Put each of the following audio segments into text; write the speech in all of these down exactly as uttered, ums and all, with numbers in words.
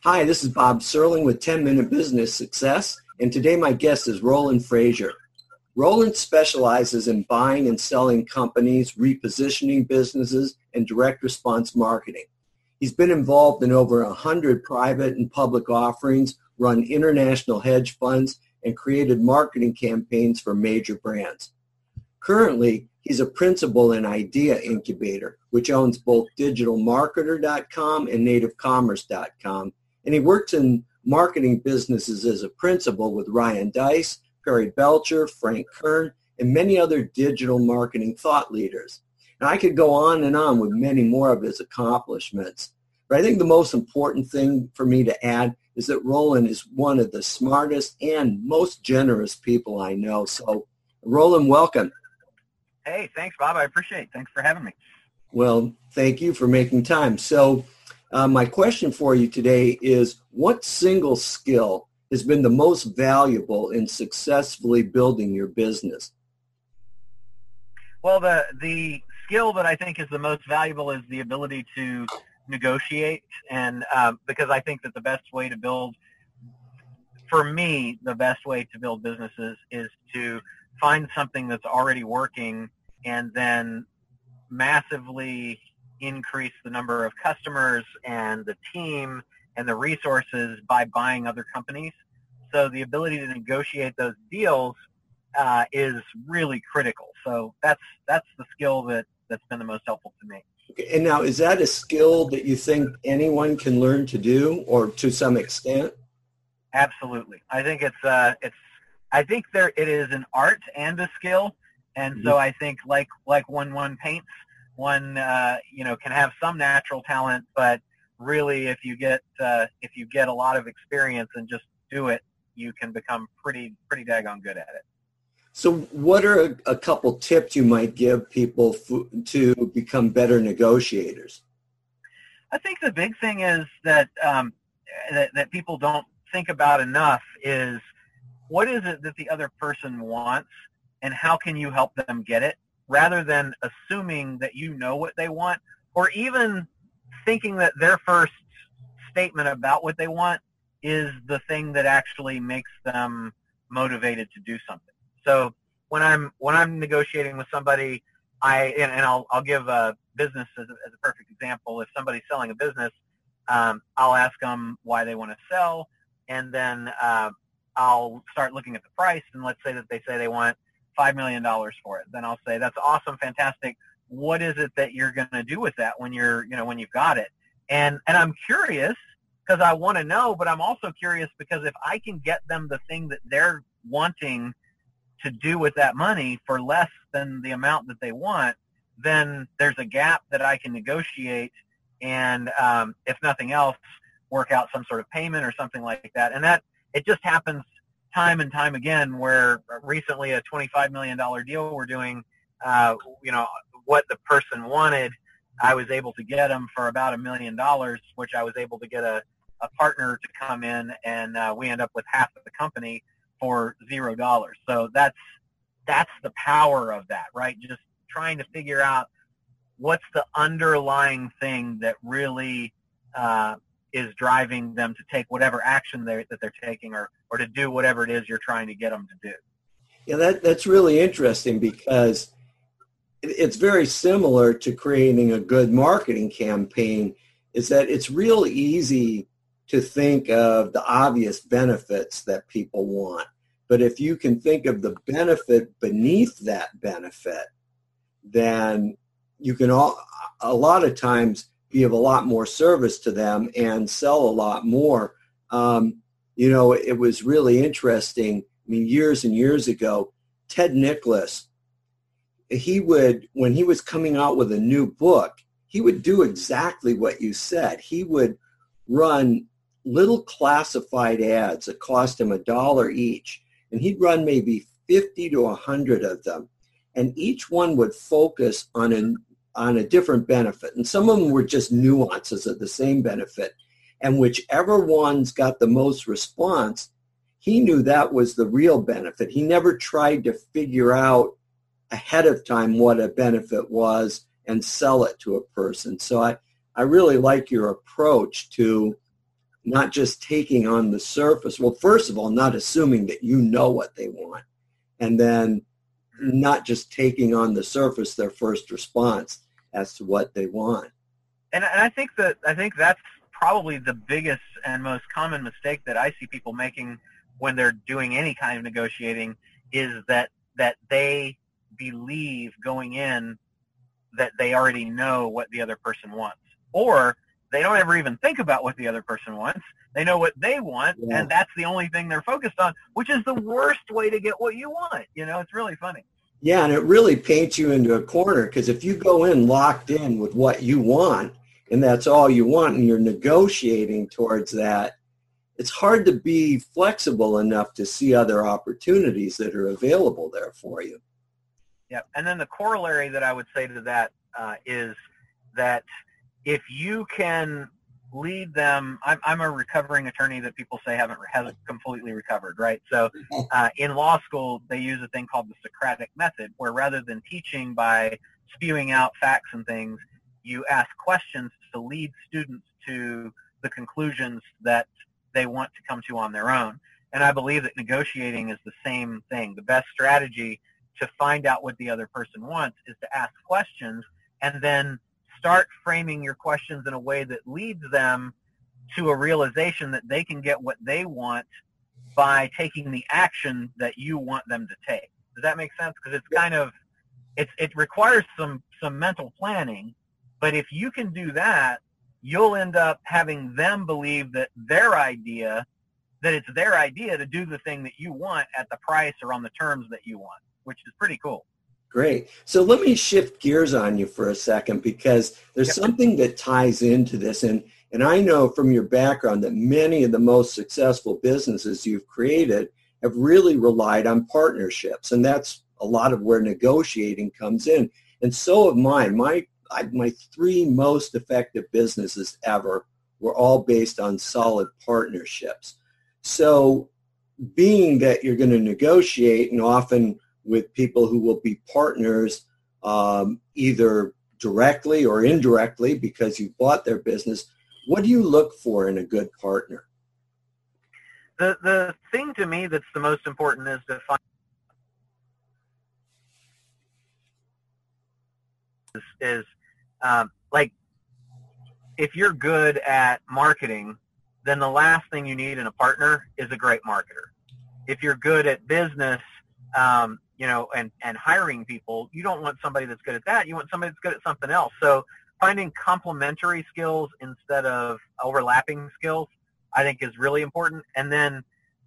Hi, this is Bob Serling with ten minute Business Success, and today my guest is Roland Frazier. Roland specializes in buying and selling companies, repositioning businesses, and direct response marketing. He's been involved in over one hundred private and public offerings, run international hedge funds, and created marketing campaigns for major brands. Currently, he's a principal in Idea Incubator, which owns both digital marketer dot com and native commerce dot com. And he works in marketing businesses as a principal with Ryan Deiss, Perry Belcher, Frank Kern, and many other digital marketing thought leaders. And I could go on and on with many more of his accomplishments. But I think the most important thing for me to add is that Roland is one of the smartest and most generous people I know. So, Roland, welcome. Hey, thanks, Bob. I appreciate it. Thanks for having me. Well, thank you for making time. So, Uh, my question for you today is, what single skill has been the most valuable in successfully building your business? Well, the the skill that I think is the most valuable is the ability to negotiate, and uh, because I think that the best way to build, for me, the best way to build businesses is to find something that's already working and then massively increase the number of customers and the team and the resources by buying other companies. So the ability to negotiate those deals uh, is really critical. So that's that's the skill that, that's been the most helpful to me. Okay. And now, is that a skill that you think anyone can learn to do, or to some extent? Absolutely. I think it's uh, it's I think there it is an art and a skill, and mm-hmm. so I think like like when one paints, one uh, you know can have some natural talent, but really if you get uh, if you get a lot of experience and just do it, you can become pretty pretty daggone good at it. So what are a, a couple tips you might give people f- to become better negotiators? I think the big thing is that, um, that that people don't think about enough is, what is it that the other person wants and how can you help them get it, rather than assuming that you know what they want, or even thinking that their first statement about what they want is the thing that actually makes them motivated to do something. So when I'm when I'm negotiating with somebody, I and, and I'll I'll give a business as a, as a perfect example. If somebody's selling a business, um, I'll ask them why they want to sell, and then uh, I'll start looking at the price. And let's say that they say they want five million dollars for it. Then I'll say, that's awesome, fantastic. What is it that you're going to do with that when you're, you know, when you've got it? And and I'm curious because I want to know, but I'm also curious because if I can get them the thing that they're wanting to do with that money for less than the amount that they want, then there's a gap that I can negotiate and, um, if nothing else, work out some sort of payment or something like that. And that, it just happens time and time again, where recently a twenty-five million dollars deal we're doing, uh, you know, what the person wanted, I was able to get them for about a million dollars, which I was able to get a, a partner to come in, and uh, we end up with half of the company for zero dollars. So that's that's the power of that, right? Just trying to figure out what's the underlying thing that really uh, is driving them to take whatever action they're, that they're taking, or, or to do whatever it is you're trying to get them to do. Yeah, that, that's really interesting, because it's very similar to creating a good marketing campaign, is that it's real easy to think of the obvious benefits that people want. But if you can think of the benefit beneath that benefit, then you can all, a lot of times be of a lot more service to them and sell a lot more. Um, you know, it was really interesting. I mean, years and years ago, Ted Nicholas, he would, when he was coming out with a new book, he would do exactly what you said. He would run little classified ads that cost him a dollar each, and he'd run maybe fifty to one hundred of them, and each one would focus on a, on a different benefit, and some of them were just nuances of the same benefit, and whichever ones got the most response, he knew that was the real benefit. He never tried to figure out ahead of time what a benefit was and sell it to a person. So I, I really like your approach to not just taking on the surface. Well, first of all, not assuming that you know what they want, and then not just taking on the surface their first response as to what they want. And, and I think that I think that's probably the biggest and most common mistake that I see people making when they're doing any kind of negotiating is that that they believe going in that they already know what the other person wants, or they don't ever even think about what the other person wants. They know what they want, yeah. and that's the only thing they're focused on, which is the worst way to get what you want. You know, it's really funny. Yeah, and it really paints you into a corner, because if you go in locked in with what you want, and that's all you want, and you're negotiating towards that, it's hard to be flexible enough to see other opportunities that are available there for you. Yeah, and then the corollary that I would say to that uh, is that if you can lead them, I'm, I'm a recovering attorney that people say haven't hasn't completely recovered, right? So uh, in law school, they use a thing called the Socratic method, where rather than teaching by spewing out facts and things, you ask questions to lead students to the conclusions that they want to come to on their own. And I believe that negotiating is the same thing. The best strategy to find out what the other person wants is to ask questions and then start framing your questions in a way that leads them to a realization that they can get what they want by taking the action that you want them to take. Does that make sense? Because it's kind of, it's, it requires some, some mental planning, but if you can do that, you'll end up having them believe that their idea, that it's their idea to do the thing that you want at the price or on the terms that you want, which is pretty cool. Great. So let me shift gears on you for a second, because there's yep. something that ties into this. And, and I know from your background that many of the most successful businesses you've created have really relied on partnerships. And that's a lot of where negotiating comes in. And so have mine. My, I, my three most effective businesses ever were all based on solid partnerships. So being that you're going to negotiate, and often with people who will be partners um, either directly or indirectly because you bought their business, what do you look for in a good partner? The the thing to me that's the most important is to find is, is um, like if you're good at marketing, then the last thing you need in a partner is a great marketer. If you're good at business, um, you know, and, and hiring people, you don't want somebody that's good at that. You want somebody that's good at something else. So finding complementary skills instead of overlapping skills, I think is really important. And then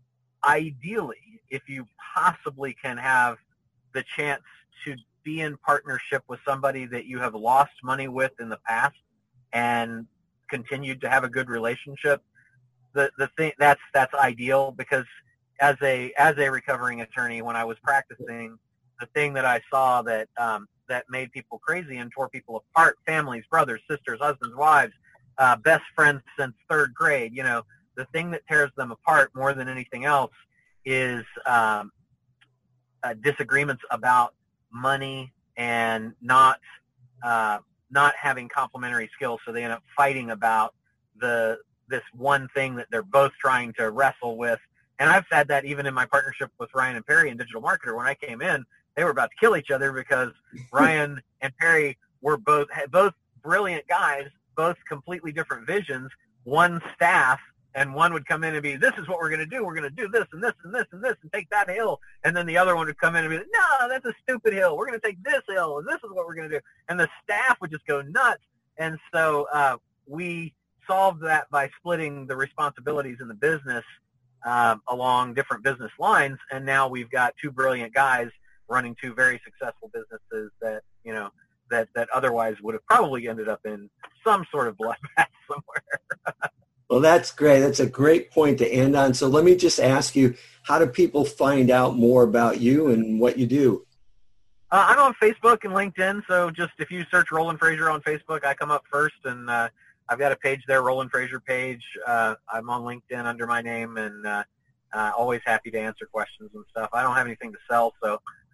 ideally, if you possibly can have the chance to be in partnership with somebody that you have lost money with in the past and continued to have a good relationship, the, the thing that's, that's ideal, because as a, as a recovering attorney, when I was practicing, the thing that I saw that, um, that made people crazy and tore people apart, families, brothers, sisters, husbands, wives, uh, best friends since third grade, you know, the thing that tears them apart more than anything else is um, uh, disagreements about money and not uh, not having complementary skills. So they end up fighting about the this one thing that they're both trying to wrestle with. And I've had that even in my partnership with Ryan and Perry in Digital Marketer. When I came in, they were about to kill each other because Ryan and Perry were both both brilliant guys, both completely different visions, one staff, and one would come in and be, this is what we're going to do. We're going to do this and this and this and this and take that hill. And then the other one would come in and be, no, that's a stupid hill. We're going to take this hill, and this is what we're going to do. And the staff would just go nuts. And so uh, we solved that by splitting the responsibilities in the business um, along different business lines. And now we've got two brilliant guys running two very successful businesses that, you know, that, that otherwise would have probably ended up in some sort of bloodbath somewhere. Well, that's great. That's a great point to end on. So let me just ask you, how do people find out more about you and what you do? Uh, I'm on Facebook and LinkedIn. So just if you search Roland Frazier on Facebook, I come up first. And uh, I've got a page there, Roland Frazier page. Uh, I'm on LinkedIn under my name, and uh, uh, always happy to answer questions and stuff. I don't have anything to sell, so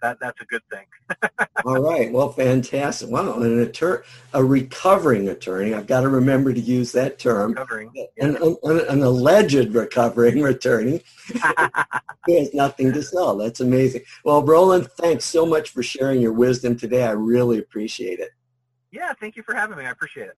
that that's a good thing. All right. Well, fantastic. Wow. An attorney, a recovering attorney. I've got to remember to use that term. Recovering. An, an, an alleged recovering attorney who has nothing to sell. That's amazing. Well, Roland, thanks so much for sharing your wisdom today. I really appreciate it. Yeah. Thank you for having me. I appreciate it.